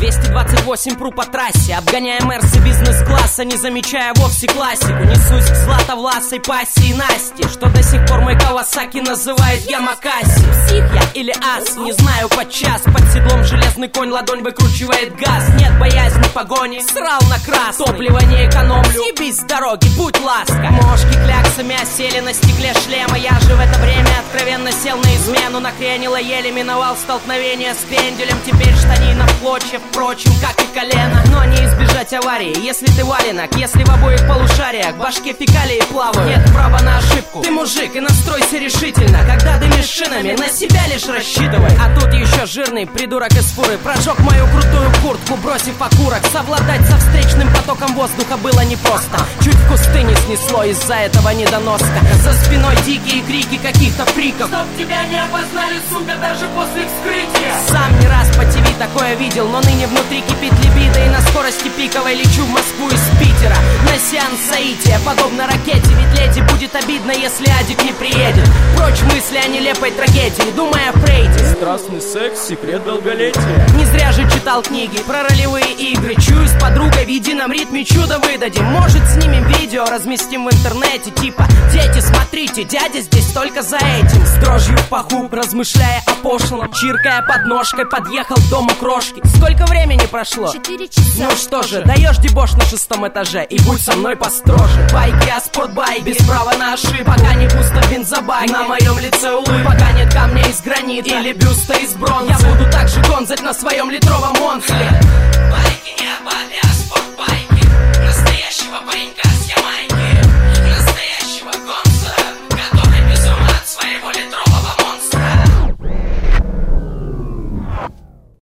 228 пру по трассе, обгоняя Мерсы бизнес-класса, не замечая вовсе классику. Несусь к златовласой пассии Насти, что до сих пор мой Кавасаки называет Ямакаси. Псих я или ас, не знаю подчас. Под седлом железный конь, ладонь выкручивает газ. Нет боязни погони, срал на красный. Топливо не экономлю, съебись с дороги, будь ласка. Мошки кляксами осели на стекле шлема. Я же в это время откровенно сел на измену. Накренило еле, миновал столкновение с пенделем. Теперь штанина в клочья, впрочем, как и колено. Но не избежать аварии, если ты валенок. Если в обоих полушариях в башке фекалии плавают. Нет права на ошибку, ты мужик и настройся решительно. Когда дымишь шинами, на себя лишь рассчитывай. А тут еще жирный придурок из фуры прожег мою крутую куртку, бросив окурок. Совладать со встречным потоком воздуха было непросто. Чуть в кусты не снесло из-за этого недоноска. За спиной дикие крики каких-то фриков. Чтоб тебя не опознали, сука, даже после вскрытия. Сам не раз по ТВ такое видел, но ныне внутри кипит либидо. И на скорости пиковой лечу в Москву из Питера на сеанс соития, подобно ракете. Ведь леди будет обидно, если Адик не приедет. Прочь мысли о нелепой трагедии, думая о Фрейде. Страстный секс, секрет долголетия. Не зря же читал книги про ролевые игры. Чую, с подругой в едином ритме чудо выдадим. Может, снимем видео, разместим в интернете. Типа, дети, смотрите, дядя здесь только за этим. С дрожью в паху, размышляя о пошлом, чиркая подножкой, подъехал к дому крошки. Сколько времени прошло? 4 часа. Ну что же, даешь дебош на 6-м этаже и будь со мной построже. Байки, а спортбайк, без права на ошибку. Пока не пусто в бензобаке, на моем лице улыбка. Пока нет камня из гранита или бюста из бронзы, я буду так же гонзать на своем литровом монстре.